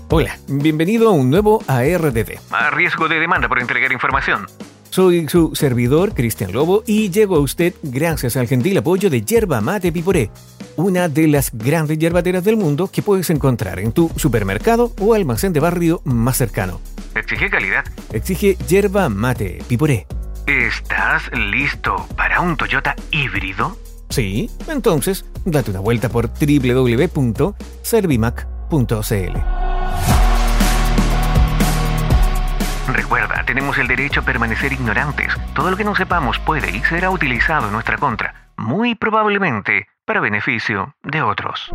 Hola, bienvenido a un nuevo ARDD. A riesgo de demanda por entregar información. Soy su servidor, Cristian Lobo, y llego a usted gracias al gentil apoyo de Yerba Mate Piporé, una de las grandes yerbateras del mundo que puedes encontrar en tu supermercado o almacén de barrio más cercano. Exige calidad. Exige Yerba Mate Piporé. ¿Estás listo para un Toyota híbrido? Sí, entonces date una vuelta por www.servimac.cl. Recuerda, tenemos el derecho a permanecer ignorantes. Todo lo que no sepamos puede y será utilizado en nuestra contra, muy probablemente para beneficio de otros.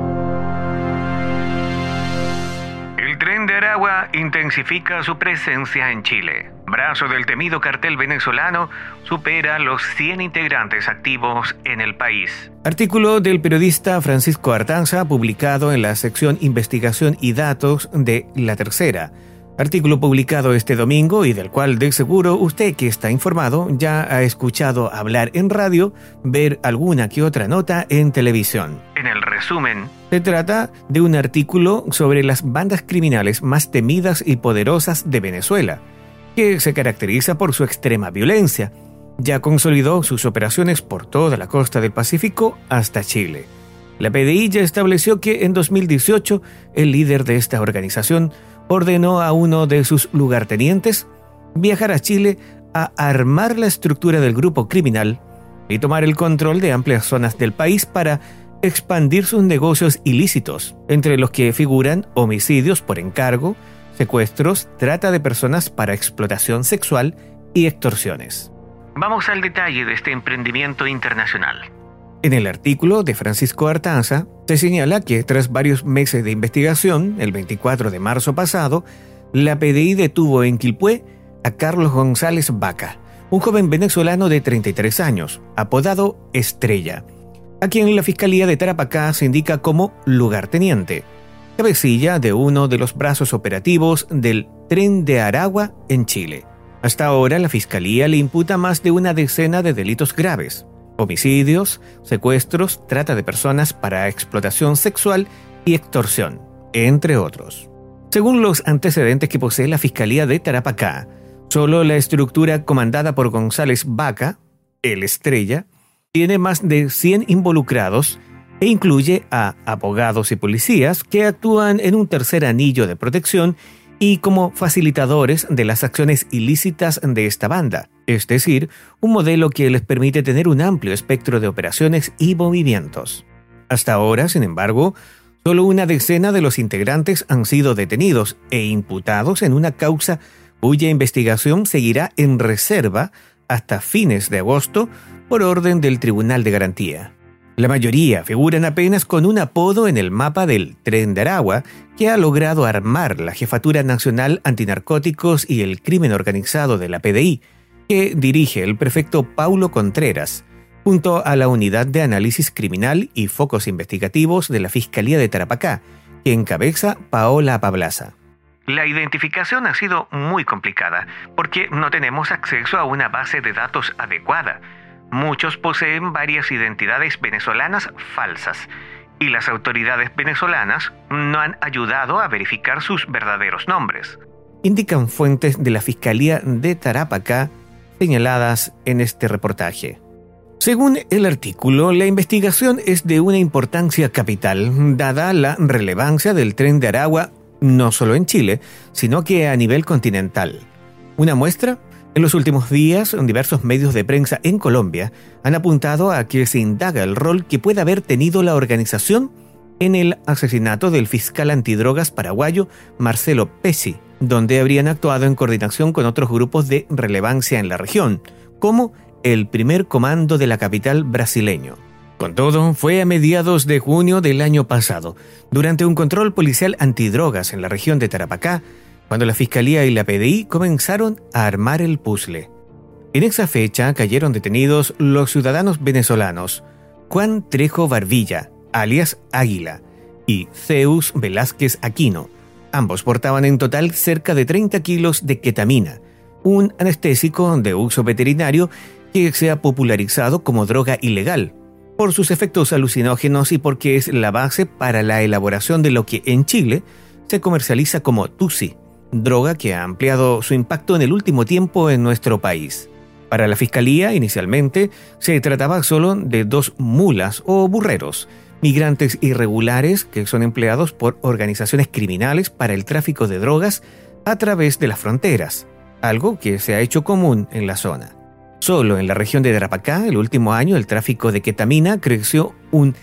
El Tren de Aragua intensifica su presencia en Chile. Brazo del temido cartel venezolano supera los 100 integrantes activos en el país. Artículo del periodista Francisco Artanza publicado en la sección Investigación y Datos de La Tercera. Artículo publicado este domingo y del cual de seguro usted que está informado ya ha escuchado hablar en radio, ver alguna que otra nota en televisión. En el resumen, se trata de un artículo sobre las bandas criminales más temidas y poderosas de Venezuela, que se caracteriza por su extrema violencia. Ya consolidó sus operaciones por toda la costa del Pacífico hasta Chile. La PDI ya estableció que en 2018 el líder de esta organización ordenó a uno de sus lugartenientes viajar a Chile a armar la estructura del grupo criminal y tomar el control de amplias zonas del país para expandir sus negocios ilícitos, entre los que figuran homicidios por encargo, secuestros, trata de personas para explotación sexual y extorsiones. Vamos al detalle de este emprendimiento internacional. En el artículo de Francisco Artanza se señala que tras varios meses de investigación, el 24 de marzo pasado, la PDI detuvo en Quilpué a Carlos González Vaca, un joven venezolano de 33 años, apodado Estrella, a quien la Fiscalía de Tarapacá se indica como lugarteniente, cabecilla de uno de los brazos operativos del Tren de Aragua en Chile. Hasta ahora la Fiscalía le imputa más de una decena de delitos graves: homicidios, secuestros, trata de personas para explotación sexual y extorsión, entre otros. Según los antecedentes que posee la Fiscalía de Tarapacá, solo la estructura comandada por González Vaca, el Estrella, tiene más de 100 involucrados e incluye a abogados y policías que actúan en un tercer anillo de protección y como facilitadores de las acciones ilícitas de esta banda, es decir, un modelo que les permite tener un amplio espectro de operaciones y movimientos. Hasta ahora, sin embargo, solo una decena de los integrantes han sido detenidos e imputados en una causa cuya investigación seguirá en reserva hasta fines de agosto por orden del Tribunal de Garantía. La mayoría figuran apenas con un apodo en el mapa del Tren de Aragua, que ha logrado armar la Jefatura Nacional Antinarcóticos y el Crimen Organizado de la PDI, que dirige el prefecto Paulo Contreras, junto a la Unidad de Análisis Criminal y Focos Investigativos de la Fiscalía de Tarapacá, que encabeza Paola Pablaza. La identificación ha sido muy complicada porque no tenemos acceso a una base de datos adecuada. Muchos poseen varias identidades venezolanas falsas y las autoridades venezolanas no han ayudado a verificar sus verdaderos nombres, indican fuentes de la Fiscalía de Tarapacá señaladas en este reportaje. Según el artículo, la investigación es de una importancia capital, dada la relevancia del Tren de Aragua no solo en Chile, sino que a nivel continental. Una muestra: en los últimos días, diversos medios de prensa en Colombia han apuntado a que se indaga el rol que puede haber tenido la organización en el asesinato del fiscal antidrogas paraguayo Marcelo Pesi, donde habrían actuado en coordinación con otros grupos de relevancia en la región, como el primer comando de la capital brasileño. Con todo, fue a mediados de junio del año pasado, durante un control policial antidrogas en la región de Tarapacá, cuando la Fiscalía y la PDI comenzaron a armar el puzzle. En esa fecha cayeron detenidos los ciudadanos venezolanos Juan Trejo Barbilla, alias Águila, y Zeus Velázquez Aquino. Ambos portaban en total cerca de 30 kilos de ketamina, un anestésico de uso veterinario que se ha popularizado como droga ilegal por sus efectos alucinógenos y porque es la base para la elaboración de lo que en Chile se comercializa como Tusi, droga que ha ampliado su impacto en el último tiempo en nuestro país. Para la Fiscalía, inicialmente, se trataba solo de 2 mulas o burreros, migrantes irregulares que son empleados por organizaciones criminales para el tráfico de drogas a través de las fronteras, algo que se ha hecho común en la zona. Solo en la región de Tarapacá, el último año, el tráfico de ketamina creció un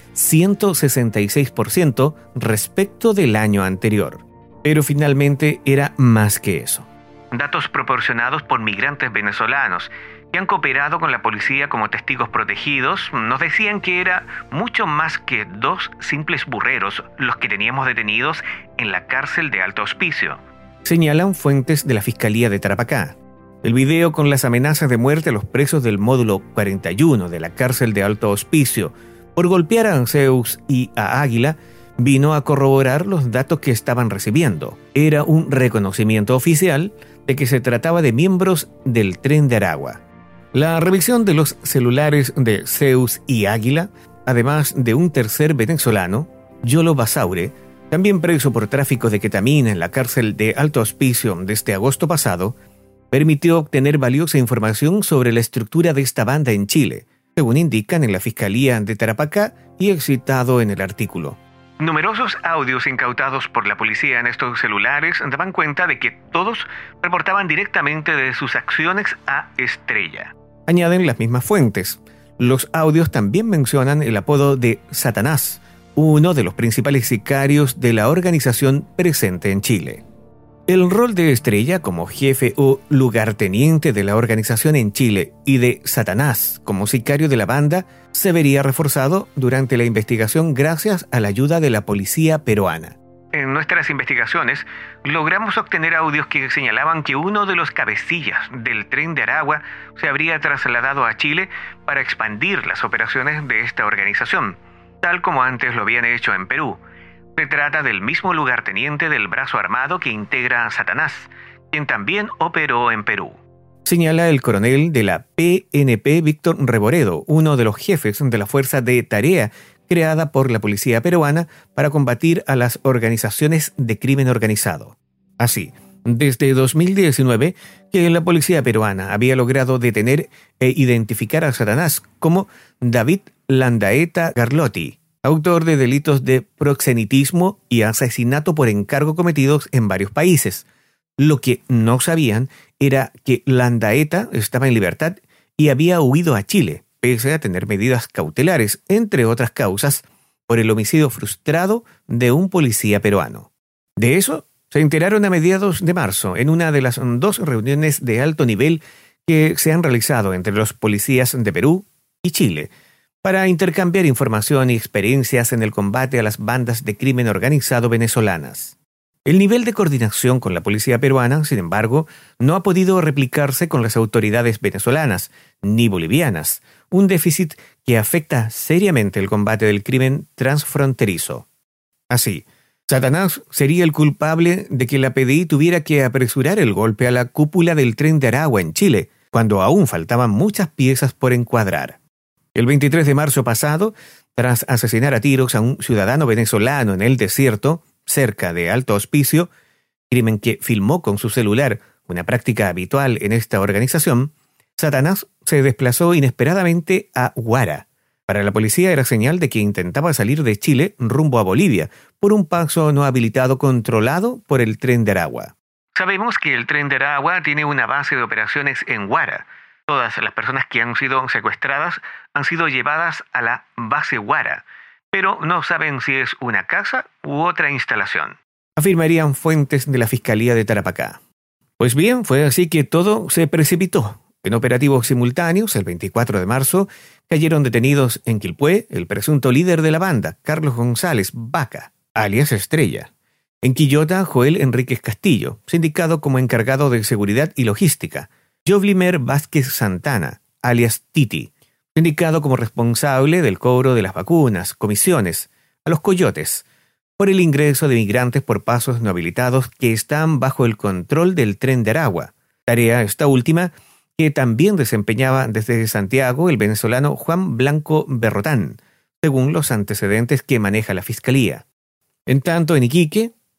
166% respecto del año anterior. Pero finalmente era más que eso. Datos proporcionados por migrantes venezolanos que han cooperado con la policía como testigos protegidos nos decían que era mucho más que 2 simples burreros los que teníamos detenidos en la cárcel de Alto Hospicio, señalan fuentes de la Fiscalía de Tarapacá. El video con las amenazas de muerte a los presos del módulo 41 de la cárcel de Alto Hospicio por golpear a Zeus y a Águila vino a corroborar los datos que estaban recibiendo. Era un reconocimiento oficial de que se trataba de miembros del Tren de Aragua. La revisión de los celulares de Zeus y Águila, además de un tercer venezolano, Yolo Basaure, también preso por tráfico de ketamina en la cárcel de Alto Hospicio desde agosto pasado, permitió obtener valiosa información sobre la estructura de esta banda en Chile, según indican en la Fiscalía de Tarapacá y citado en el artículo. Numerosos audios incautados por la policía en estos celulares daban cuenta de que todos reportaban directamente de sus acciones a Estrella. Añaden las mismas fuentes. Los audios también mencionan el apodo de Satanás, uno de los principales sicarios de la organización presente en Chile. El rol de Estrella como jefe o lugarteniente de la organización en Chile y de Satanás como sicario de la banda se vería reforzado durante la investigación gracias a la ayuda de la policía peruana. En nuestras investigaciones logramos obtener audios que señalaban que uno de los cabecillas del Tren de Aragua se habría trasladado a Chile para expandir las operaciones de esta organización, tal como antes lo habían hecho en Perú. Se trata del mismo lugarteniente del brazo armado que integra a Satanás, quien también operó en Perú. Señala el coronel de la PNP Víctor Reboredo, uno de los jefes de la fuerza de tarea creada por la policía peruana para combatir a las organizaciones de crimen organizado. Así, desde 2019, que la policía peruana había logrado detener e identificar a Satanás como David Landaeta Garlotti, autor de delitos de proxenetismo y asesinato por encargo cometidos en varios países. Lo que no sabían era que Landaeta estaba en libertad y había huido a Chile, pese a tener medidas cautelares, entre otras causas, por el homicidio frustrado de un policía peruano. De eso se enteraron a mediados de marzo en una de las 2 reuniones de alto nivel que se han realizado entre los policías de Perú y Chile, para intercambiar información y experiencias en el combate a las bandas de crimen organizado venezolanas. El nivel de coordinación con la policía peruana, sin embargo, no ha podido replicarse con las autoridades venezolanas ni bolivianas, un déficit que afecta seriamente el combate del crimen transfronterizo. Así, Satanás sería el culpable de que la PDI tuviera que apresurar el golpe a la cúpula del Tren de Aragua en Chile, cuando aún faltaban muchas piezas por encuadrar. El 23 de marzo pasado, tras asesinar a tiros a un ciudadano venezolano en el desierto, cerca de Alto Hospicio, crimen que filmó con su celular, una práctica habitual en esta organización, Satanás se desplazó inesperadamente a Huara. Para la policía era señal de que intentaba salir de Chile rumbo a Bolivia, por un paso no habilitado controlado por el Tren de Aragua. Sabemos que el Tren de Aragua tiene una base de operaciones en Huara. Todas las personas que han sido secuestradas han sido llevadas a la base Huara, pero no saben si es una casa u otra instalación, afirmarían fuentes de la Fiscalía de Tarapacá. Pues bien, fue así que todo se precipitó. En operativos simultáneos, el 24 de marzo, cayeron detenidos en Quilpué el presunto líder de la banda, Carlos González Vaca, alias Estrella. En Quillota, Joel Enríquez Castillo, sindicado como encargado de seguridad y logística. Jovlimer Vázquez Santana, alias Titi, indicado como responsable del cobro de las vacunas, comisiones, a los coyotes, por el ingreso de migrantes por pasos no habilitados que están bajo el control del Tren de Aragua, tarea esta última que también desempeñaba desde Santiago el venezolano Juan Blanco Berrotán, según los antecedentes que maneja la Fiscalía. En tanto, en Iquique,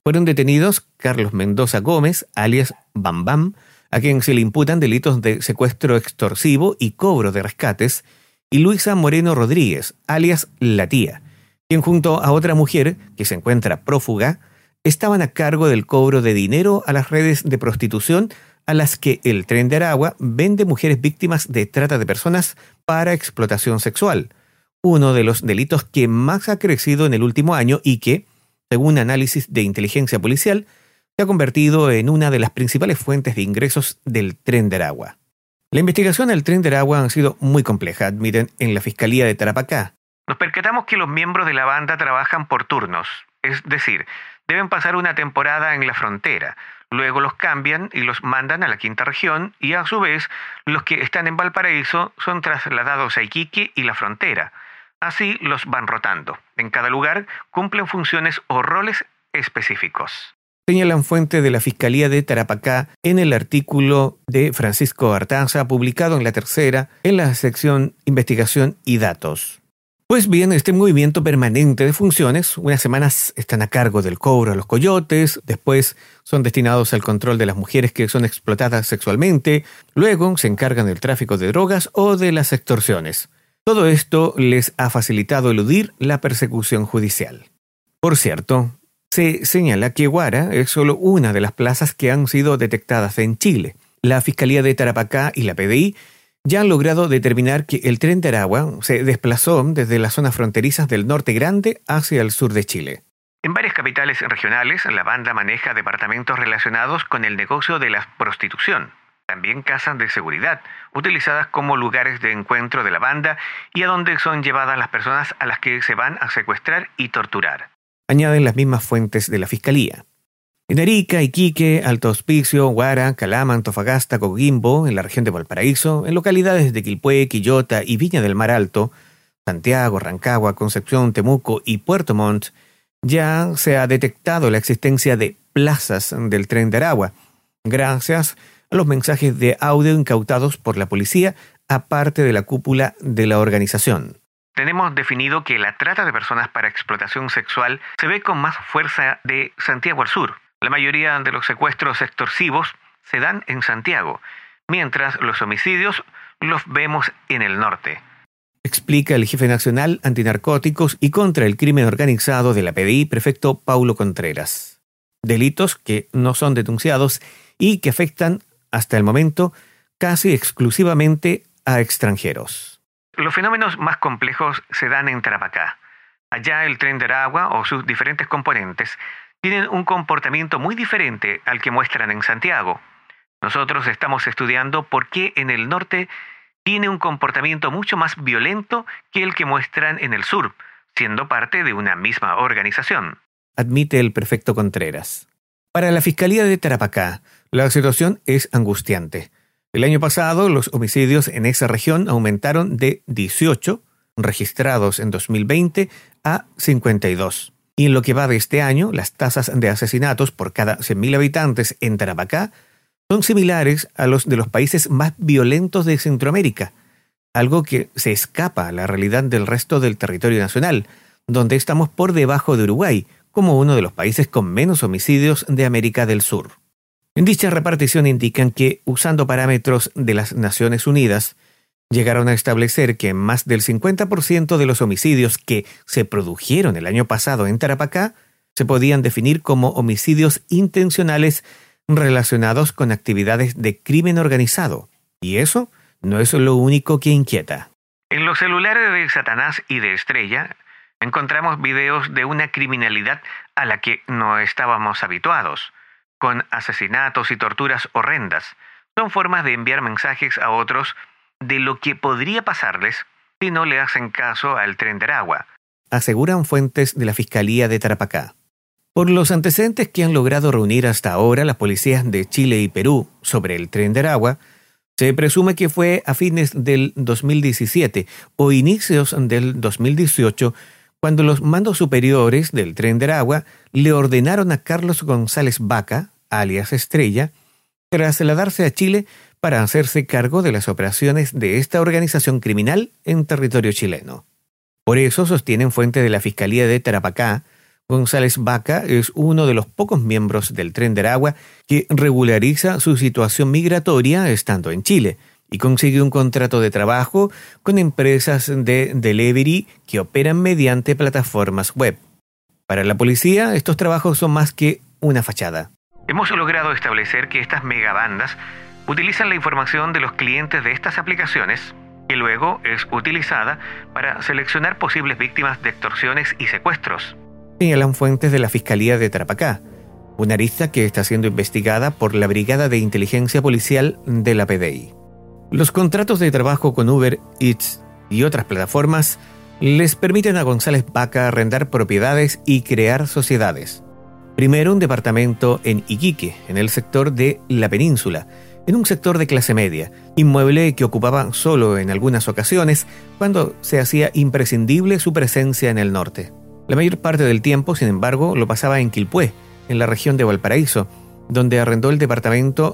Fueron detenidos Carlos Mendoza Gómez, alias Bam Bam, a quien se le imputan delitos de secuestro extorsivo y cobro de rescates, y Luisa Moreno Rodríguez, alias La Tía, quien junto a otra mujer, que se encuentra prófuga, estaban a cargo del cobro de dinero a las redes de prostitución a las que el Tren de Aragua vende mujeres víctimas de trata de personas para explotación sexual, uno de los delitos que más ha crecido en el último año y que, según análisis de inteligencia policial, se ha convertido en una de las principales fuentes de ingresos del Tren de Aragua. La investigación del Tren de Aragua ha sido muy compleja, admiten en la Fiscalía de Tarapacá. Nos percatamos que los miembros de la banda trabajan por turnos, es decir, deben pasar una temporada en la frontera, luego los cambian y los mandan a la quinta región y a su vez los que están en Valparaíso son trasladados a Iquique y la frontera. Así los van rotando. En cada lugar cumplen funciones o roles específicos. Señalan fuente de la Fiscalía de Tarapacá en el artículo de Francisco Artaza publicado en La Tercera en la sección Investigación y Datos. Pues bien, este movimiento permanente de funciones, unas semanas están a cargo del cobro a los coyotes, después son destinados al control de las mujeres que son explotadas sexualmente, luego se encargan del tráfico de drogas o de las extorsiones. Todo esto les ha facilitado eludir la persecución judicial. Por cierto, se señala que Huara es solo una de las plazas que han sido detectadas en Chile. La Fiscalía de Tarapacá y la PDI ya han logrado determinar que el Tren de Aragua se desplazó desde las zonas fronterizas del norte grande hacia el sur de Chile. En varias capitales regionales, la banda maneja departamentos relacionados con el negocio de la prostitución. También casas de seguridad, utilizadas como lugares de encuentro de la banda y a donde son llevadas las personas a las que se van a secuestrar y torturar. Añaden las mismas fuentes de la Fiscalía. En Arica, Iquique, Alto Hospicio, Huara, Calama, Antofagasta, Coquimbo, en la región de Valparaíso, en localidades de Quilpué, Quillota y Viña del Mar Alto, Santiago, Rancagua, Concepción, Temuco y Puerto Montt, ya se ha detectado la existencia de plazas del Tren de Aragua, gracias a los mensajes de audio incautados por la policía, aparte de la cúpula de la organización. Tenemos definido que la trata de personas para explotación sexual se ve con más fuerza de Santiago al sur. La mayoría de los secuestros extorsivos se dan en Santiago, mientras los homicidios los vemos en el norte. Explica el jefe nacional antinarcóticos y contra el crimen organizado de la PDI, prefecto Paulo Contreras. Delitos que no son denunciados y que afectan, hasta el momento, casi exclusivamente a extranjeros. Los fenómenos más complejos se dan en Tarapacá. Allá el Tren de Aragua o sus diferentes componentes tienen un comportamiento muy diferente al que muestran en Santiago. Nosotros estamos estudiando por qué en el norte tiene un comportamiento mucho más violento que el que muestran en el sur, siendo parte de una misma organización. Admite el prefecto Contreras. Para la Fiscalía de Tarapacá, la situación es angustiante. El año pasado, los homicidios en esa región aumentaron de 18, registrados en 2020, a 52. Y en lo que va de este año, las tasas de asesinatos por cada 100.000 habitantes en Tarapacá son similares a los de los países más violentos de Centroamérica, algo que se escapa a la realidad del resto del territorio nacional, donde estamos por debajo de Uruguay, como uno de los países con menos homicidios de América del Sur. En dicha repartición indican que, usando parámetros de las Naciones Unidas, llegaron a establecer que más del 50% de los homicidios que se produjeron el año pasado en Tarapacá se podían definir como homicidios intencionales relacionados con actividades de crimen organizado. Y eso no es lo único que inquieta. En los celulares de Satanás y de Estrella encontramos videos de una criminalidad a la que no estábamos habituados, con asesinatos y torturas horrendas. Son formas de enviar mensajes a otros de lo que podría pasarles si no le hacen caso al Tren de Aragua, aseguran fuentes de la Fiscalía de Tarapacá. Por los antecedentes que han logrado reunir hasta ahora las policías de Chile y Perú sobre el Tren de Aragua, se presume que fue a fines del 2017 o inicios del 2018 cuando los mandos superiores del Tren de Aragua le ordenaron a Carlos González Vaca, alias Estrella, trasladarse a Chile para hacerse cargo de las operaciones de esta organización criminal en territorio chileno. Por eso sostienen fuentes de la Fiscalía de Tarapacá, González Vaca es uno de los pocos miembros del Tren de Aragua que regulariza su situación migratoria estando en Chile y consigue un contrato de trabajo con empresas de delivery que operan mediante plataformas web. Para la policía, estos trabajos son más que una fachada. Hemos logrado establecer que estas megabandas utilizan la información de los clientes de estas aplicaciones que luego es utilizada para seleccionar posibles víctimas de extorsiones y secuestros, señalan fuentes de la Fiscalía de Tarapacá, una arista que está siendo investigada por la Brigada de Inteligencia Policial de la PDI. Los contratos de trabajo con Uber Eats y otras plataformas les permiten a González Vaca arrendar propiedades y crear sociedades. Primero un departamento en Iquique, en el sector de la Península, en un sector de clase media, inmueble que ocupaba solo en algunas ocasiones cuando se hacía imprescindible su presencia en el norte. La mayor parte del tiempo, sin embargo, lo pasaba en Quilpué, en la región de Valparaíso, donde arrendó el departamento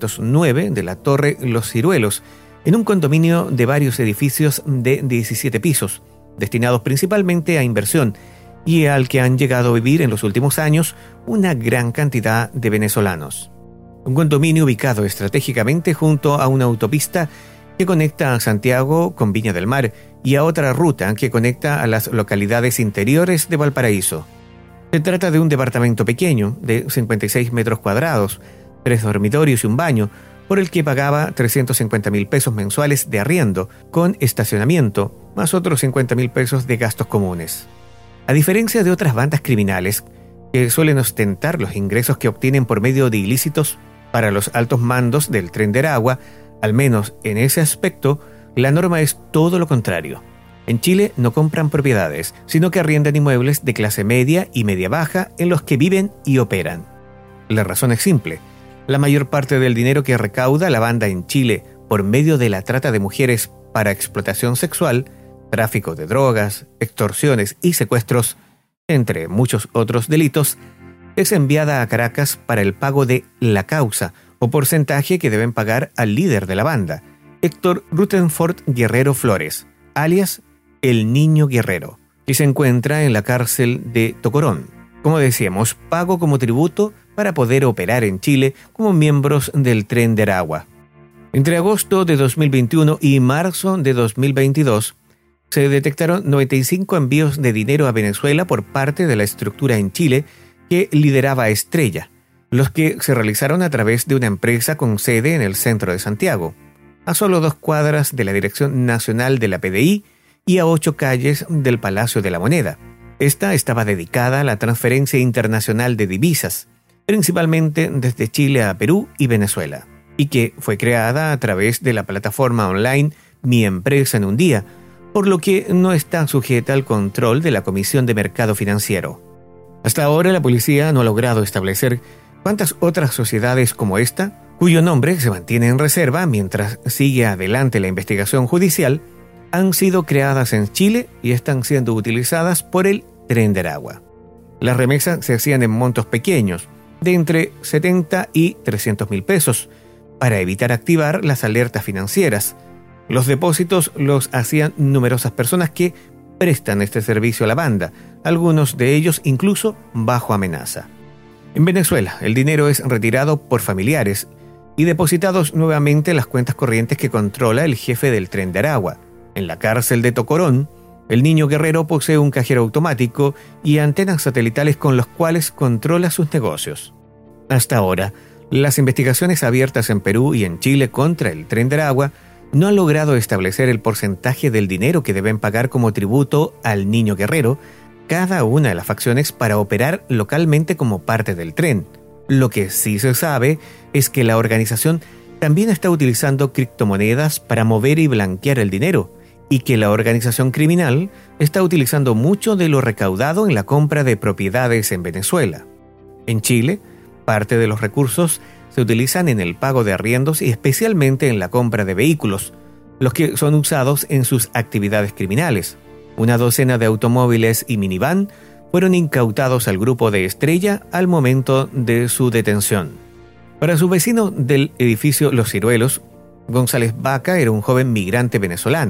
909 de la Torre Los Ciruelos, en un condominio de varios edificios de 17 pisos, destinados principalmente a inversión, y al que han llegado a vivir en los últimos años una gran cantidad de venezolanos. Un condominio ubicado estratégicamente junto a una autopista que conecta a Santiago con Viña del Mar y a otra ruta que conecta a las localidades interiores de Valparaíso. Se trata de un departamento pequeño, de 56 metros cuadrados, 3 dormitorios y un baño, por el que pagaba 350.000 pesos mensuales de arriendo, con estacionamiento, más otros 50.000 pesos de gastos comunes. A diferencia de otras bandas criminales, que suelen ostentar los ingresos que obtienen por medio de ilícitos, para los altos mandos del Tren de Aragua, al menos en ese aspecto, la norma es todo lo contrario. En Chile no compran propiedades, sino que arriendan inmuebles de clase media y media baja en los que viven y operan. La razón es simple. La mayor parte del dinero que recauda la banda en Chile por medio de la trata de mujeres para explotación sexual, tráfico de drogas, extorsiones y secuestros, entre muchos otros delitos, es enviada a Caracas para el pago de la causa o porcentaje que deben pagar al líder de la banda, Héctor Rutherford Guerrero Flores, alias El Niño Guerrero, que se encuentra en la cárcel de Tocorón. Como decíamos, pago como tributo para poder operar en Chile como miembros del Tren de Aragua. Entre agosto de 2021 y marzo de 2022, se detectaron 95 envíos de dinero a Venezuela por parte de la estructura en Chile que lideraba Estrella, los que se realizaron a través de una empresa con sede en el centro de Santiago, a solo 2 cuadras de la Dirección Nacional de la PDI y a 8 calles del Palacio de la Moneda. Esta estaba dedicada a la transferencia internacional de divisas, principalmente desde Chile a Perú y Venezuela, y que fue creada a través de la plataforma online Mi Empresa en un Día, por lo que no está sujeta al control de la Comisión de Mercado Financiero. Hasta ahora la policía no ha logrado establecer cuántas otras sociedades como esta, cuyo nombre se mantiene en reserva mientras sigue adelante la investigación judicial, han sido creadas en Chile y están siendo utilizadas por el Tren de Aragua. Las remesas se hacían en montos pequeños, de entre 70 y 300.000 pesos, para evitar activar las alertas financieras. Los depósitos los hacían numerosas personas que prestan este servicio a la banda, algunos de ellos incluso bajo amenaza. En Venezuela, el dinero es retirado por familiares y depositados nuevamente en las cuentas corrientes que controla el jefe del Tren de Aragua. En la cárcel de Tocorón, el Niño Guerrero posee un cajero automático y antenas satelitales con los cuales controla sus negocios. Hasta ahora, las investigaciones abiertas en Perú y en Chile contra el Tren de Aragua no han logrado establecer el porcentaje del dinero que deben pagar como tributo al Niño Guerrero cada una de las facciones para operar localmente como parte del tren. Lo que sí se sabe es que la organización también está utilizando criptomonedas para mover y blanquear el dinero, y que la organización criminal está utilizando mucho de lo recaudado en la compra de propiedades en Venezuela. En Chile, parte de los recursos se utilizan en el pago de arriendos y especialmente en la compra de vehículos, los que son usados en sus actividades criminales. Una docena de automóviles y minivan fueron incautados al grupo de Estrella al momento de su detención. Para su vecino del edificio Los Ciruelos, González Vaca era un joven migrante venezolano.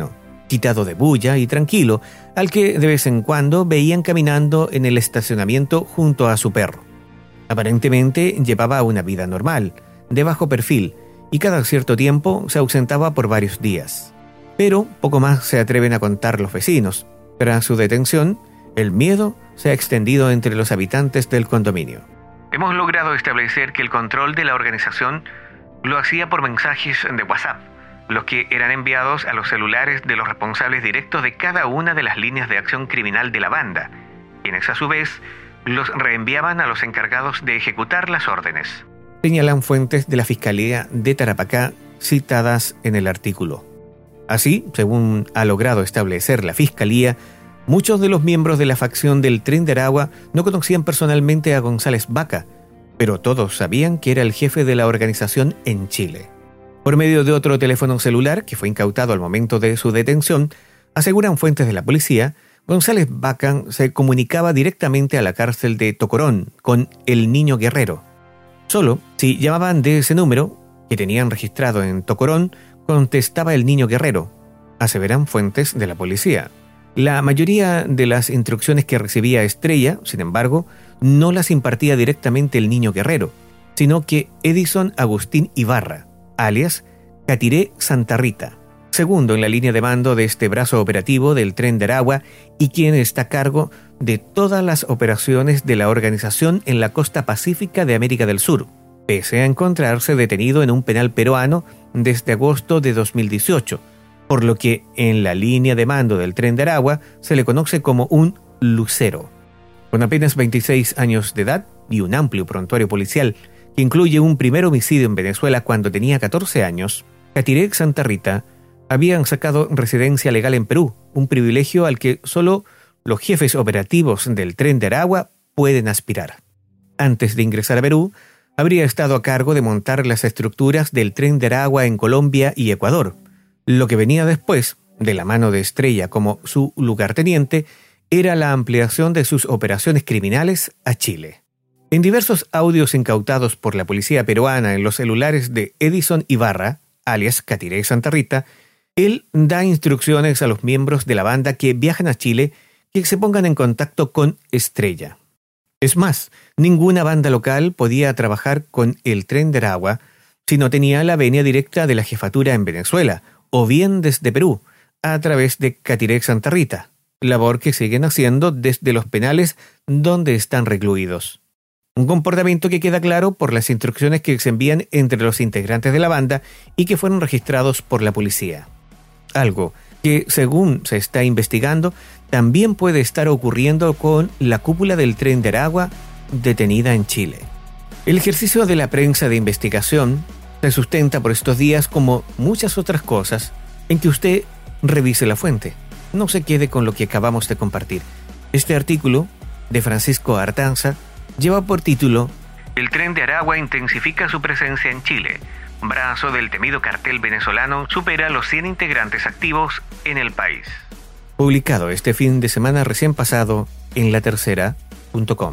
quitado de bulla y tranquilo, al que de vez en cuando veían caminando en el estacionamiento junto a su perro. Aparentemente llevaba una vida normal, de bajo perfil, y cada cierto tiempo se ausentaba por varios días. Pero poco más se atreven a contar los vecinos. Tras su detención, el miedo se ha extendido entre los habitantes del condominio. Hemos logrado establecer que el control de la organización lo hacía por mensajes de WhatsApp, los que eran enviados a los celulares de los responsables directos de cada una de las líneas de acción criminal de la banda, quienes a su vez los reenviaban a los encargados de ejecutar las órdenes. Señalan fuentes de la Fiscalía de Tarapacá citadas en el artículo. Así, según ha logrado establecer la Fiscalía, muchos de los miembros de la facción del Tren de Aragua no conocían personalmente a González Vaca, pero todos sabían que era el jefe de la organización en Chile. Por medio de otro teléfono celular, que fue incautado al momento de su detención, aseguran fuentes de la policía, González Vaca se comunicaba directamente a la cárcel de Tocorón con el Niño Guerrero. Solo si llamaban de ese número, que tenían registrado en Tocorón, contestaba el Niño Guerrero, aseveran fuentes de la policía. La mayoría de las instrucciones que recibía Estrella, sin embargo, no las impartía directamente el Niño Guerrero, sino que Edison Agustín Ibarra, alias Catiré Santa Rita, segundo en la línea de mando de este brazo operativo del Tren de Aragua y quien está a cargo de todas las operaciones de la organización en la costa pacífica de América del Sur, pese a encontrarse detenido en un penal peruano desde agosto de 2018, por lo que en la línea de mando del Tren de Aragua se le conoce como un lucero. Con apenas 26 años de edad y un amplio prontuario policial que incluye un primer homicidio en Venezuela cuando tenía 14 años, Catiré Santa Rita habían sacado residencia legal en Perú, un privilegio al que solo los jefes operativos del Tren de Aragua pueden aspirar. Antes de ingresar a Perú, habría estado a cargo de montar las estructuras del Tren de Aragua en Colombia y Ecuador. Lo que venía después, de la mano de Estrella como su lugarteniente, era la ampliación de sus operaciones criminales a Chile. En diversos audios incautados por la policía peruana en los celulares de Edison Ibarra, alias Catiré Santa Rita, él da instrucciones a los miembros de la banda que viajan a Chile que se pongan en contacto con Estrella. Es más, ninguna banda local podía trabajar con el Tren de Aragua si no tenía la venia directa de la jefatura en Venezuela, o bien desde Perú, a través de Catiré Santa Rita, labor que siguen haciendo desde los penales donde están recluidos. Un comportamiento que queda claro por las instrucciones que se envían entre los integrantes de la banda y que fueron registrados por la policía. Algo que, según se está investigando, también puede estar ocurriendo con la cúpula del Tren de Aragua detenida en Chile. El ejercicio de la prensa de investigación se sustenta por estos días, como muchas otras cosas, en que usted revise la fuente. No se quede con lo que acabamos de compartir. Este artículo, de Francisco Artanza, lleva por título El Tren de Aragua intensifica su presencia en Chile. Brazo del temido cartel venezolano supera los 100 integrantes activos en el país. Publicado este fin de semana recién pasado en latercera.com.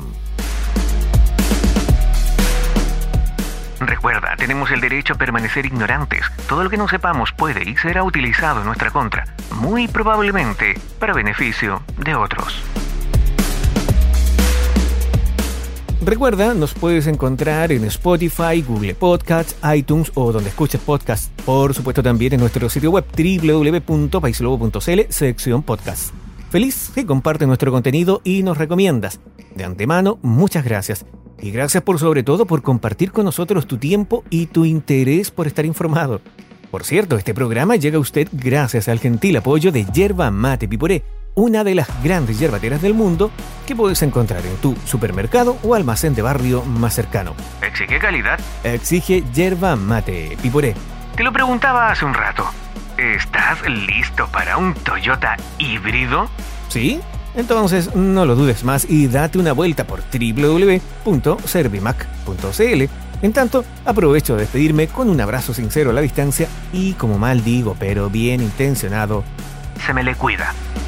Recuerda, tenemos el derecho a permanecer ignorantes. Todo lo que no sepamos puede y será utilizado en nuestra contra, muy probablemente para beneficio de otros. Recuerda, nos puedes encontrar en Spotify, Google Podcasts, iTunes o donde escuches podcasts. Por supuesto también en nuestro sitio web www.paislobo.cl, sección podcast. Feliz que compartes nuestro contenido y nos recomiendas. De antemano, muchas gracias. Y gracias sobre todo por compartir con nosotros tu tiempo y tu interés por estar informado. Por cierto, este programa llega a usted gracias al gentil apoyo de Yerba Mate Piporé, una de las grandes yerbateras del mundo que puedes encontrar en tu supermercado o almacén de barrio más cercano. ¿Exige calidad? Exige Yerba Mate Piporé. Te lo preguntaba hace un rato. ¿Estás listo para un Toyota híbrido? ¿Sí? Entonces no lo dudes más y date una vuelta por www.servimac.cl. En tanto, aprovecho de despedirme con un abrazo sincero a la distancia y, como mal digo, pero bien intencionado, se me le cuida.